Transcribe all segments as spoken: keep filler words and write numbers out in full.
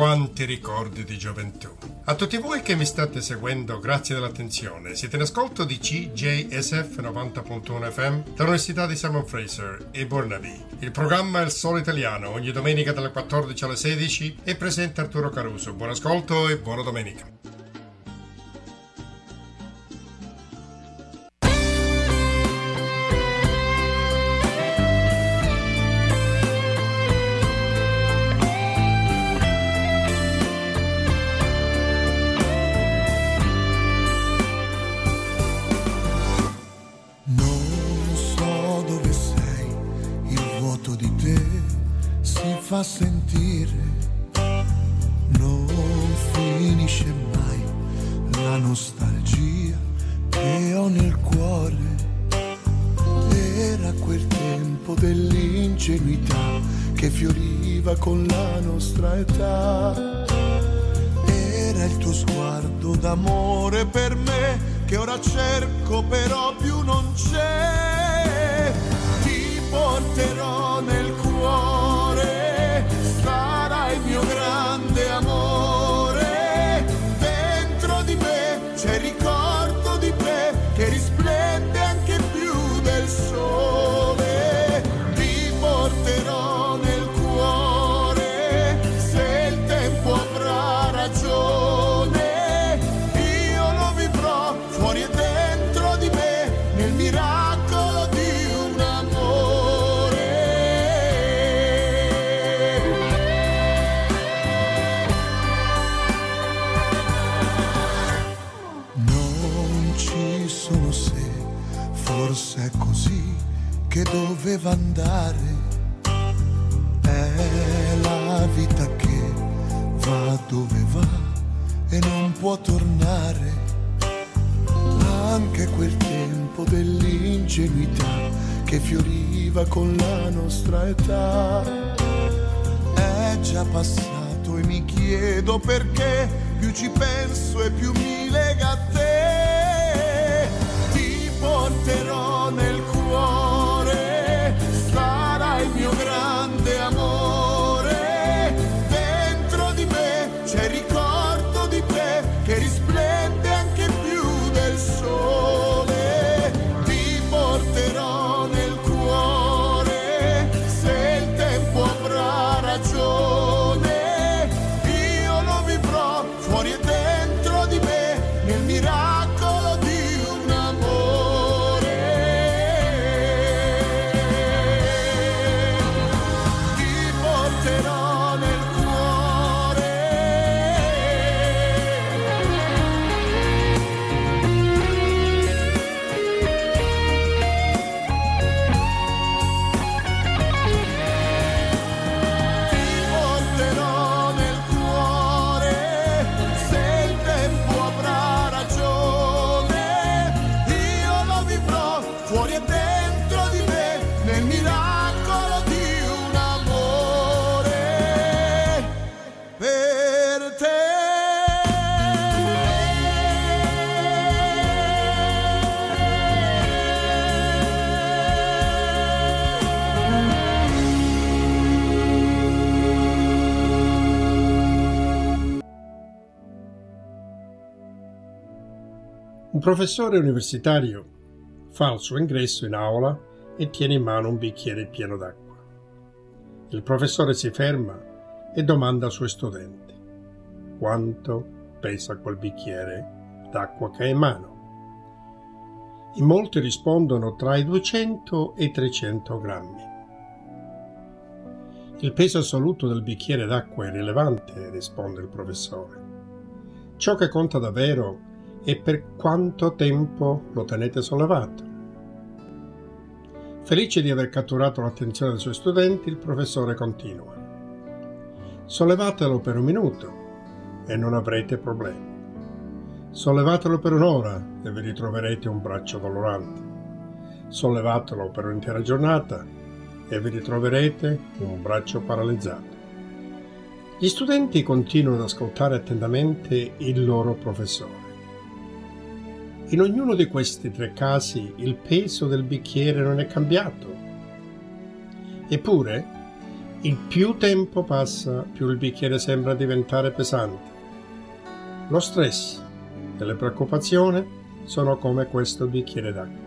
Quanti ricordi di gioventù. A tutti voi che mi state seguendo, grazie dell'attenzione. Siete in ascolto di C J S F novanta punto uno F M dall'Università di Simon Fraser e Burnaby. Il programma è Il Solo Italiano, ogni domenica dalle quattordici alle sedici, e presenta Arturo Caruso. Buon ascolto e buona domenica. Fa sentire, non finisce mai la nostalgia che ho nel cuore. Era quel tempo dell'ingenuità che fioriva con la nostra età. Era il tuo sguardo d'amore per me che ora cerco però più non c'è. Ti porterò nel cuore, sarà il mio grande amore. Dentro di me c'è il ricordo di te che risplende anche più del sole. Ti porterò nel cuore, se il tempo avrà ragione. Io lo vivrò fuori e dentro di me, nel miracolo di un amore. Sono se, forse è così che doveva andare. È la vita che va dove va e non può tornare. Anche quel tempo dell'ingenuità che fioriva con la nostra età è già passato e mi chiedo perché più ci penso e più mi lega a te. Porterò nel cuore, sarà il mio grande amore. Dentro di me c'è il ricordo di te che risplende anche più del sole. Ti porterò nel cuore, se il tempo avrà ragione. Io lo vivrò fuori e dentro di me, nel miracolo di un amore. Un professore universitario fa il suo ingresso in aula e tiene in mano un bicchiere pieno d'acqua. Il professore si ferma e domanda ai suoi studenti: quanto pesa quel bicchiere d'acqua che ha in mano? In molti rispondono tra i duecento e i trecento grammi. Il peso assoluto del bicchiere d'acqua è rilevante, risponde il professore. Ciò che conta davvero è per quanto tempo lo tenete sollevato. Felice di aver catturato l'attenzione dei suoi studenti, il professore continua: sollevatelo per un minuto e non avrete problemi. Sollevatelo per un'ora e vi ritroverete un braccio dolorante. Sollevatelo per un'intera giornata e vi ritroverete un braccio paralizzato. Gli studenti continuano ad ascoltare attentamente il loro professore. In ognuno di questi tre casi il peso del bicchiere non è cambiato. Eppure, Il più tempo passa, più il bicchiere sembra diventare pesante. Lo stress e le preoccupazioni sono come questo bicchiere d'acqua.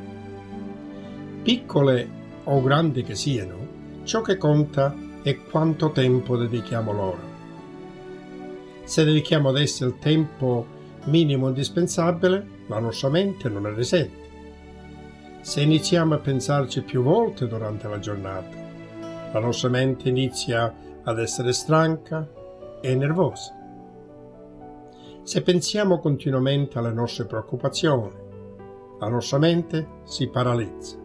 Piccole o grandi che siano, ciò che conta è quanto tempo dedichiamo loro. Se dedichiamo ad esse il tempo minimo indispensabile, la nostra mente non ne risente. Se iniziamo a pensarci più volte durante la giornata, la nostra mente inizia ad essere stanca e nervosa. Se pensiamo continuamente alle nostre preoccupazioni, la nostra mente si paralizza.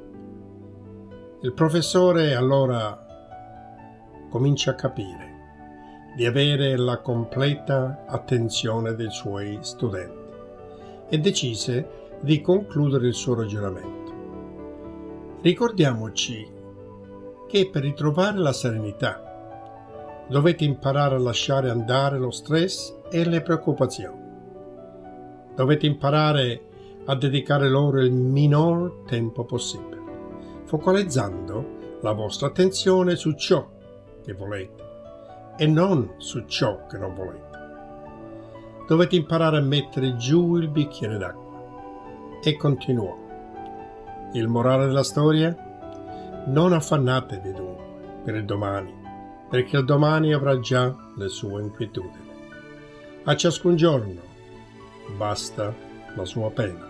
Il professore allora comincia a capire di avere la completa attenzione dei suoi studenti e decise di concludere il suo ragionamento. Ricordiamoci che per ritrovare la serenità dovete imparare a lasciare andare lo stress e le preoccupazioni. Dovete imparare a dedicare loro il minor tempo possibile, focalizzando la vostra attenzione su ciò che volete e non su ciò che non volete. Dovete imparare a mettere giù il bicchiere d'acqua. E continuò. Il morale della storia? Non affannatevi dunque per il domani, perché il domani avrà già le sue inquietudini. A ciascun giorno basta la sua pena.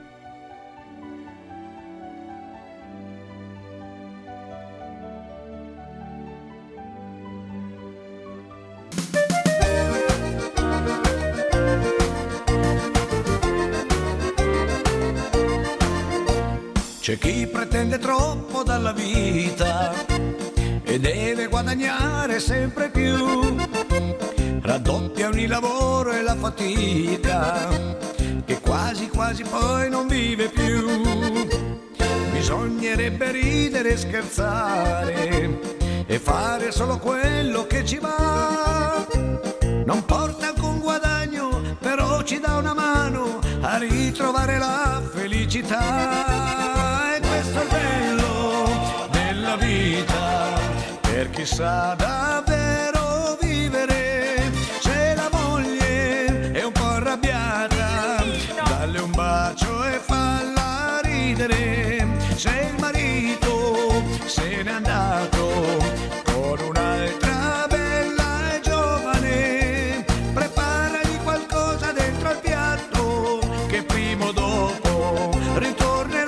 C'è chi pretende troppo dalla vita e deve guadagnare sempre più, raddoppia ogni lavoro e la fatica, che quasi quasi poi non vive più. Bisognerebbe ridere e scherzare e fare solo quello che ci va. Non porta alcun guadagno, però ci dà una mano a ritrovare la felicità. Questo è il bello della vita, per chi sa davvero vivere. Se la moglie è un po' arrabbiata, dalle un bacio e falla ridere. Se il marito se n'è andato con un'altra bella e giovane, preparagli qualcosa dentro al piatto che prima o dopo ritornerà.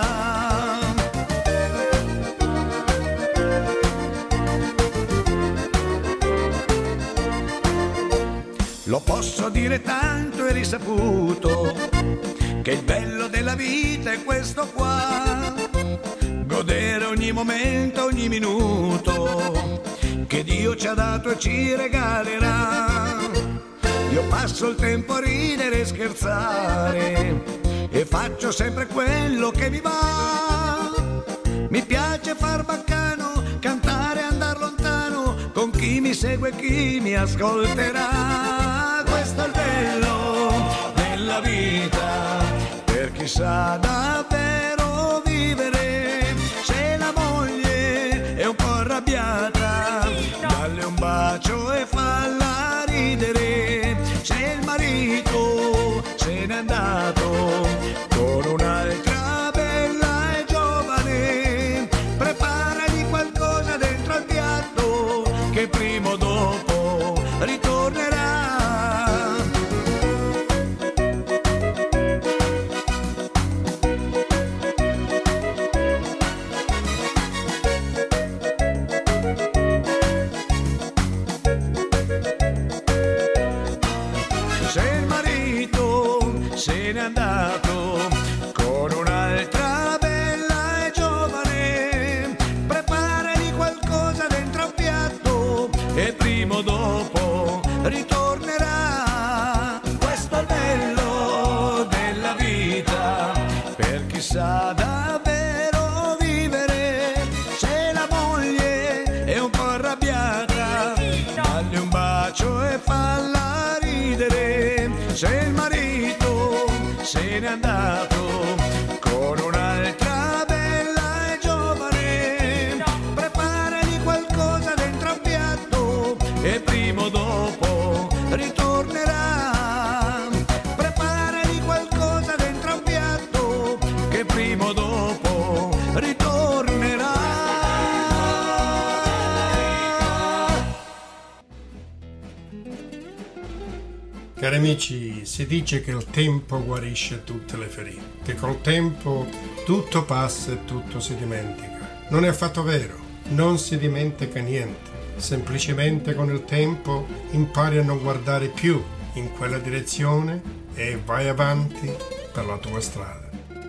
Lo posso dire tanto e risaputo, che il bello della vita è questo qua, godere ogni momento, ogni minuto, che Dio ci ha dato e ci regalerà. Io passo il tempo a ridere e scherzare e faccio sempre quello che mi va. Mi piace far baccano, cantare e andar lontano, con chi mi segue e chi mi ascolterà. Questo è il bello della vita, per chi sa davvero vivere. Se la moglie è un po' arrabbiata, dalle un bacio e falla ridere. Se il marito se n'è andato con un'altra bella e giovane, preparagli qualcosa dentro al piatto che prima o dopo ritornerà. Se il marito se n'è andato con un'altra bella e giovane, preparagli qualcosa dentro al piatto e prima o dopo ritornerà. Questo è il bello della vita, per chi sa davvero vivere. Se la moglie è un po' arrabbiata, dagli un bacio e falla ridere. Se il marito se n'è andato con un'altra bella e giovane, preparagli qualcosa amici, si dice che il tempo guarisce tutte le ferite, che col tempo tutto passa e tutto si dimentica. Non è affatto vero, non si dimentica niente. Semplicemente con il tempo impari a non guardare più in quella direzione e vai avanti per la tua strada.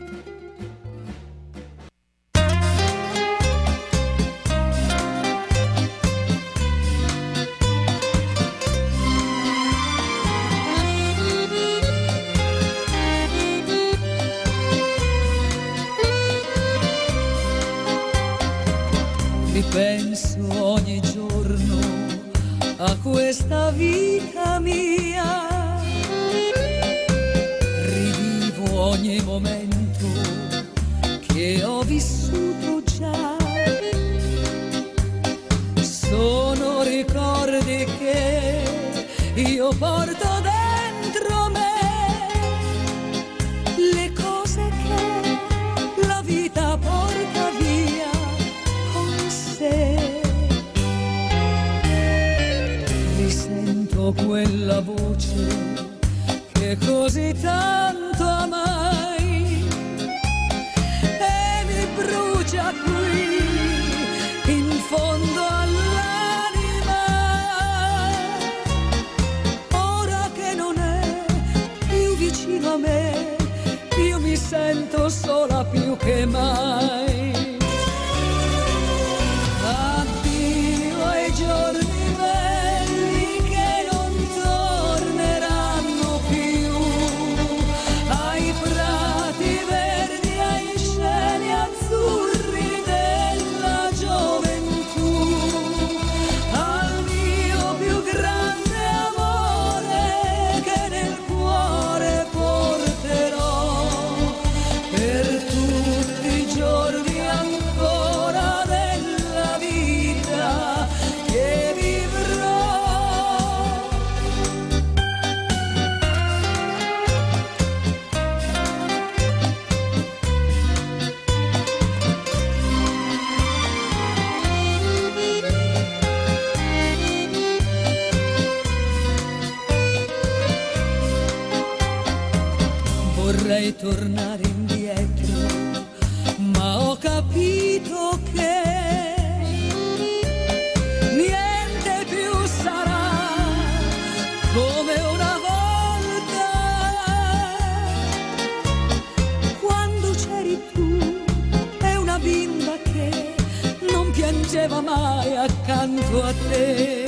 Penso ogni giorno a questa vita mia, rivivo ogni momento che ho vissuto già. Sono ricordi che io porto dentro me, le cose che la vita porta via. Risento quella voce che così tanto amai e mi brucia qui in fondo all'anima. Ora che non è più vicino a me, io mi sento sola più che mai. Giorni belli che non torneranno più, ai prati verdi, ai cieli azzurri della gioventù, al mio più grande amore che nel cuore porterò per tutti i giorni ancora della vita che vivrò. Vorrei tornare indietro, ma ho capito che come una volta, quando c'eri tu e una bimba che non piangeva mai accanto a te.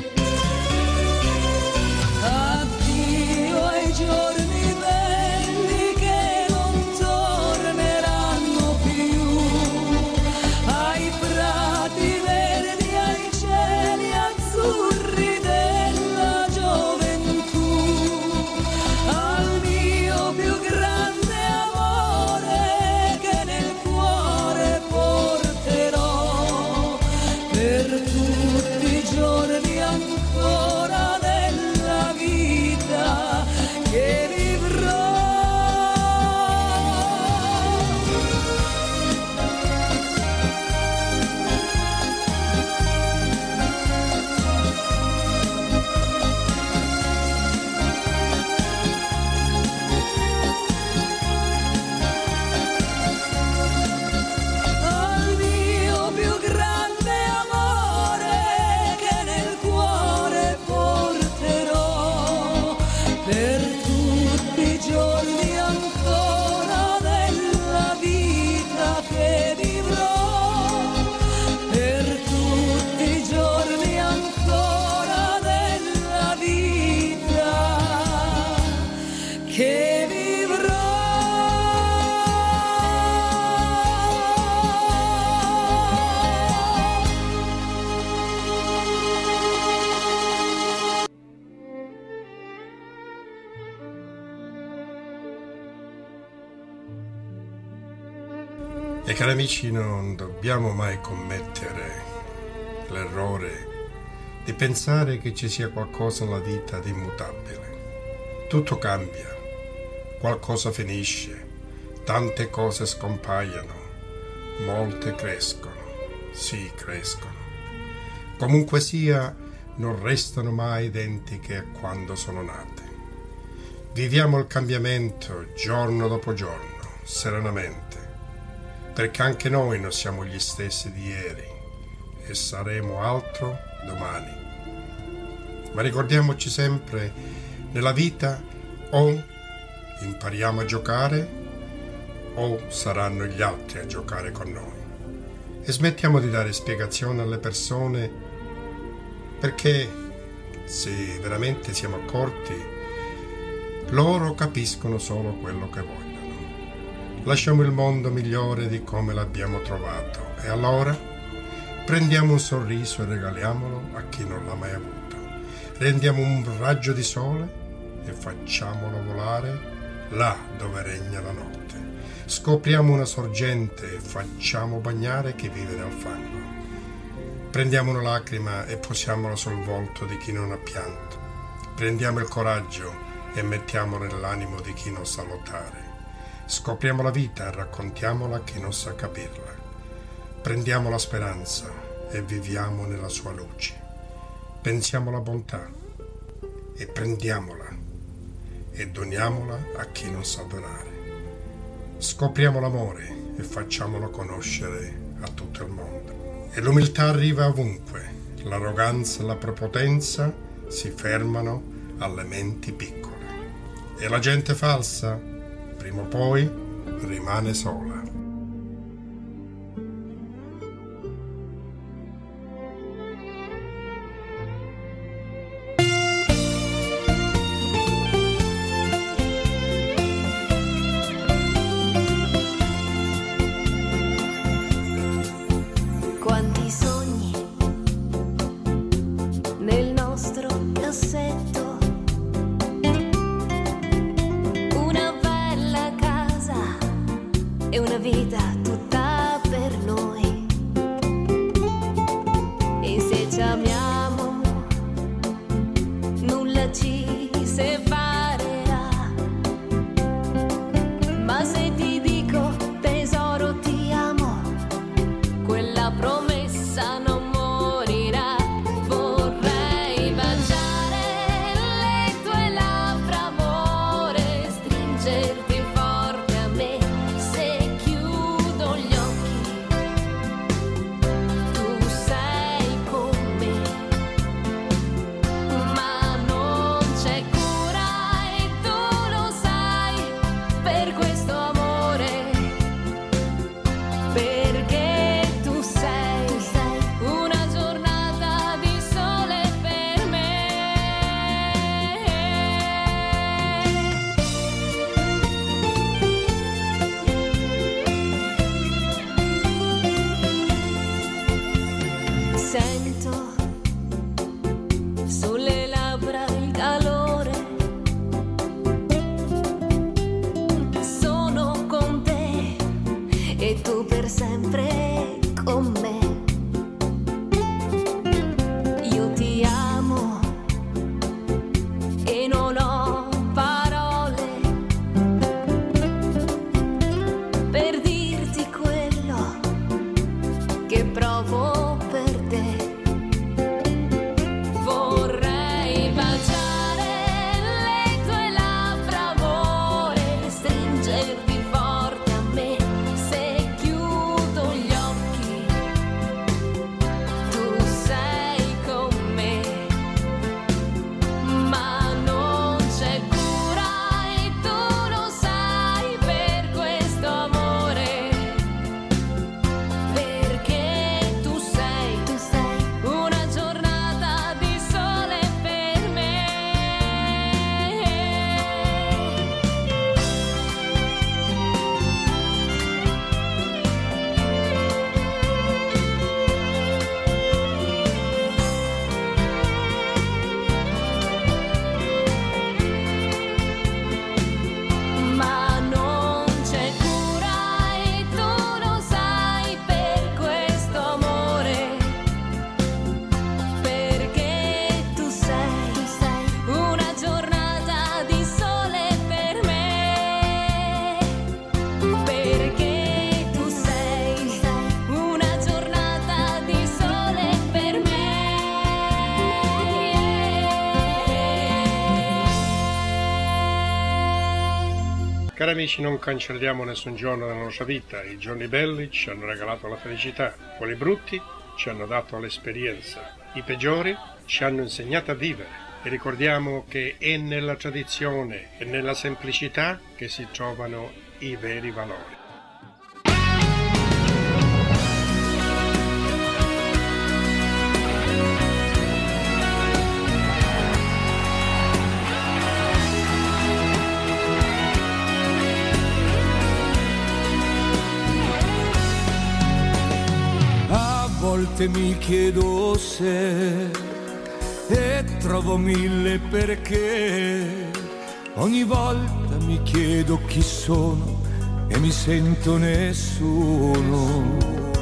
Addio ai giorni belli che non torneranno più, ai prati verdi, ai cieli azzurri della gioventù, al mio più grande amore che nel cuore porterò per tutti i giorni ancora della vita che vivrò. Al mio più grande amore che nel cuore porterò per tutti i giorni ancora della vita che vivrò, per tutti i giorni ancora della vita che vivrò. E cari amici, non dobbiamo mai commettere l'errore di pensare che ci sia qualcosa nella vita di immutabile. Tutto cambia, qualcosa finisce, tante cose scompaiono, molte crescono, sì crescono. Comunque sia, non restano mai identiche a quando sono nate. Viviamo il cambiamento giorno dopo giorno, serenamente, perché anche noi non siamo gli stessi di ieri e saremo altro domani. Ma ricordiamoci sempre, nella vita o impariamo a giocare o saranno gli altri a giocare con noi. E smettiamo di dare spiegazioni alle persone, perché se veramente siamo accorti, loro capiscono solo quello che vogliono. Lasciamo il mondo migliore di come l'abbiamo trovato e allora prendiamo un sorriso e regaliamolo a chi non l'ha mai avuto. Rendiamo un raggio di sole e facciamolo volare là dove regna la notte. Scopriamo una sorgente e facciamo bagnare chi vive nel fango. Prendiamo una lacrima e posiamola sul volto di chi non ha pianto. Prendiamo il coraggio e mettiamolo nell'animo di chi non sa lottare. Scopriamo la vita e raccontiamola a chi non sa capirla. Prendiamo la speranza e viviamo nella sua luce. Pensiamo alla bontà e prendiamola e doniamola a chi non sa donare. Scopriamo l'amore e facciamolo conoscere a tutto il mondo. E l'umiltà arriva ovunque. L'arroganza e la prepotenza si fermano alle menti piccole. E la gente falsa, prima o poi, rimane sola. Quanti sogni nel nostro cassetto. È una vita tutta per noi e se ci amiamo nulla ci separerà, ma se ti dico tesoro ti amo, quella promessa non morirà. Vorrei baciare le tue labbra amore, stringerti forte a me. Sento sulle labbra il calore, sono con te e tu per sempre con me. Io ti amo e non ho parole per dirti quello che provo per te. Vorrei baciare le tue labbra amore, stringerti forte a me. Se chiudo gli Cari amici, non cancelliamo nessun giorno della nostra vita. I giorni belli ci hanno regalato la felicità, quelli brutti ci hanno dato l'esperienza, i peggiori ci hanno insegnato a vivere. E ricordiamo che è nella tradizione e nella semplicità che si trovano i veri valori. A volte mi chiedo se e trovo mille perché, ogni volta mi chiedo chi sono e mi sento nessuno.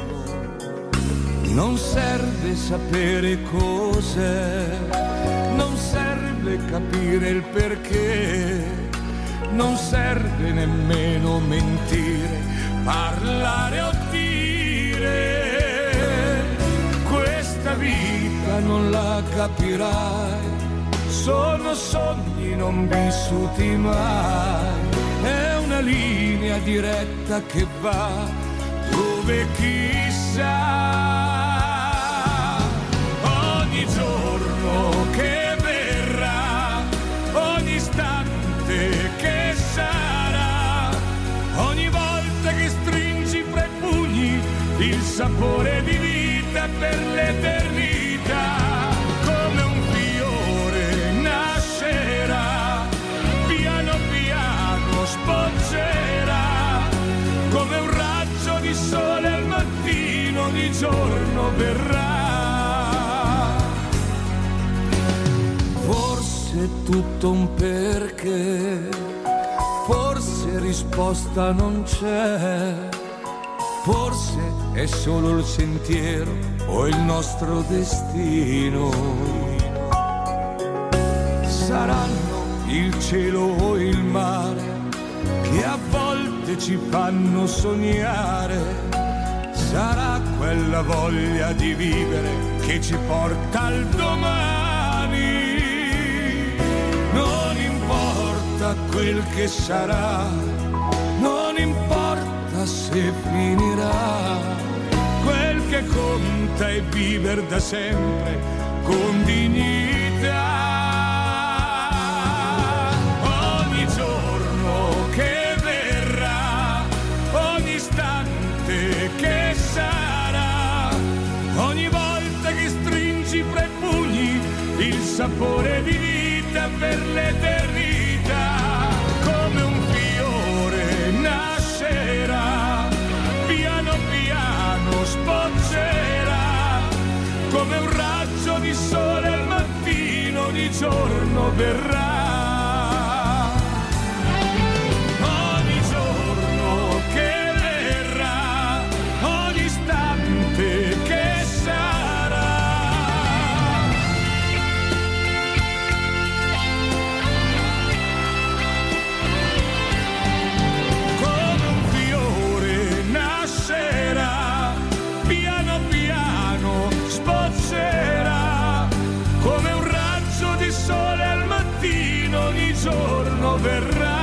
Non serve sapere cos'è, non serve capire il perché, non serve nemmeno mentire, parlare o dire. Questa vita non la capirai, sono sogni non vissuti mai, è una linea diretta che va dove chissà. Ogni giorno che verrà, ogni istante che sarà, ogni volta che stringi fra i pugni il sapore di vita per l'eternità. Come un fiore nascerà, piano piano sboccerà, come un raggio di sole al mattino di giorno verrà. Forse è tutto un perché, forse risposta non c'è, forse è solo il sentiero o il nostro destino. Saranno il cielo o il mare che a volte ci fanno sognare, sarà quella voglia di vivere che ci porta al domani. Non importa quel che sarà, non importa se finirà, quel che conta è vivere da sempre con dignità. Ogni giorno che verrà, ogni istante che sarà, ogni volta che stringi fra i pugni il sapore di vita per l'eternità. Come un fiore nascerà, piano piano sboccerà, come un raggio di sole al mattino di giorno verrà. Ogni giorno che verrà, ogni istante che sarà. Come un fiore nascerà, piano piano sboccerà, come un raggio di sole al mattino di giorno verrà.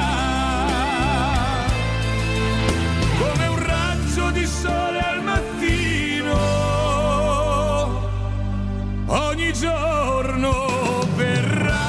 Come un raggio di sole al mattino ogni giorno verrà.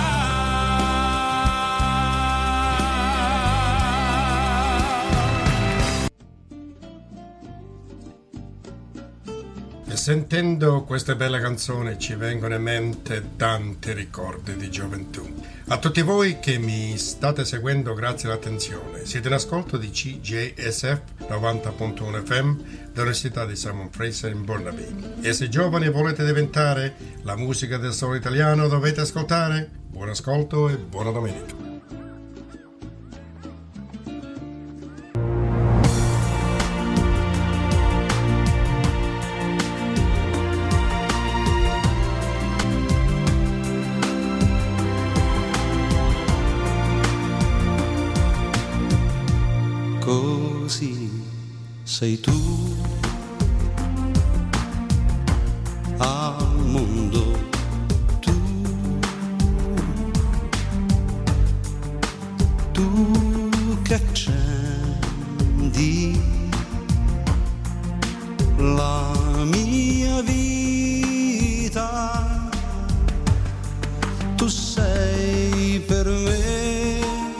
E sentendo queste belle canzoni ci vengono in mente tanti ricordi di gioventù. A tutti voi che mi state seguendo, grazie all'attenzione. Siete in ascolto di C J S F novanta punto uno F M dell'Università di Simon Fraser in Burnaby. E se giovani volete diventare la musica del solo italiano, dovete ascoltare. Buon ascolto e buona domenica. Così sei tu al mondo, tu, tu che scendi la mia vita, tu sei per me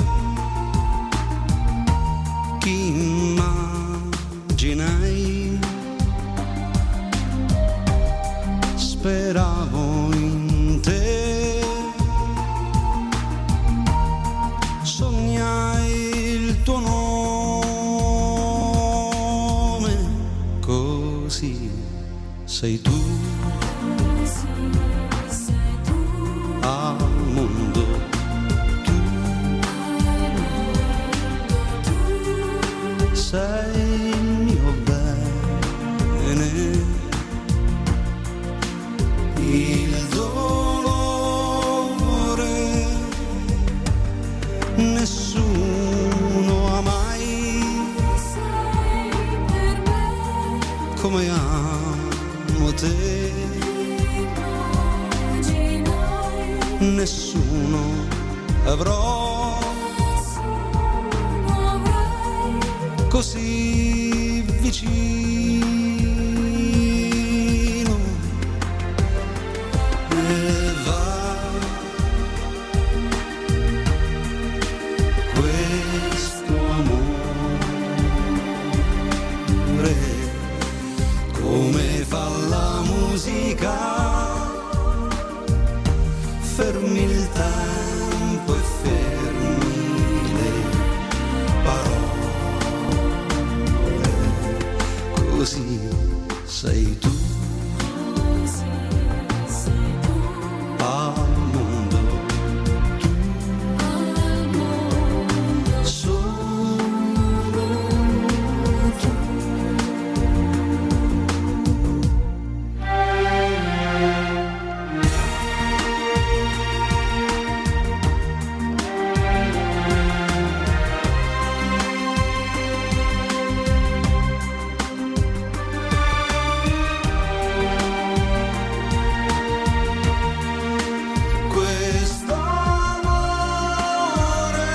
chi immaginai, speravo in te, sognai il tuo nome, così sei tu, sei tu, al mondo tu, sei il mio bene, il dolore nessuno ha mai sei per me, come amo te, immaginai, nessuno avrò nessuno avrai, così vicino, e va questo amore come fa la musica, fermi il tempo e fermi le parole, così sei tu, così sei tu, al mondo tu, al mondo solo tu. Questo amore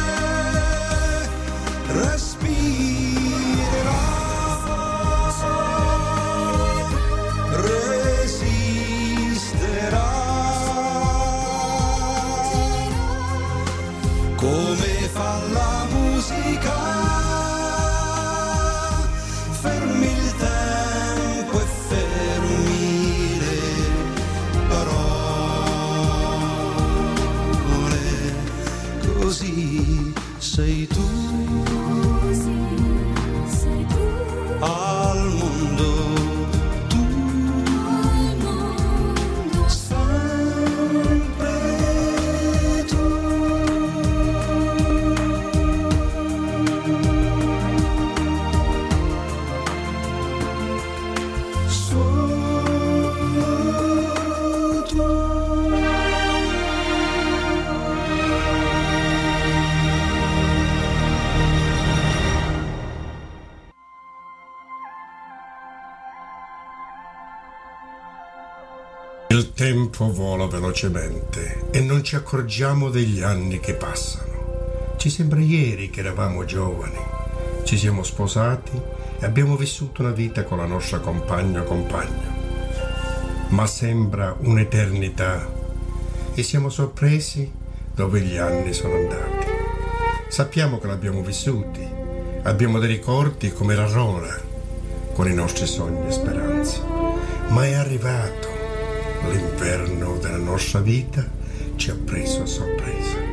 respirerà, resisterà, come fa la musica, fermi il tempo e fermi le parole, così sei tu, così sei tu, al mondo tu, al mondo sempre tu. Solo tu. Il tempo vola velocemente e non ci accorgiamo degli anni che passano. Ci sembra ieri che eravamo giovani, ci siamo sposati e abbiamo vissuto una vita con la nostra compagna o compagno. Ma sembra un'eternità e siamo sorpresi dove gli anni sono andati. Sappiamo che l'abbiamo vissuti, abbiamo dei ricordi come l'Aurora, con i nostri sogni e speranze. Ma è arrivato l'inverno della nostra vita, ci ha preso a sorpresa.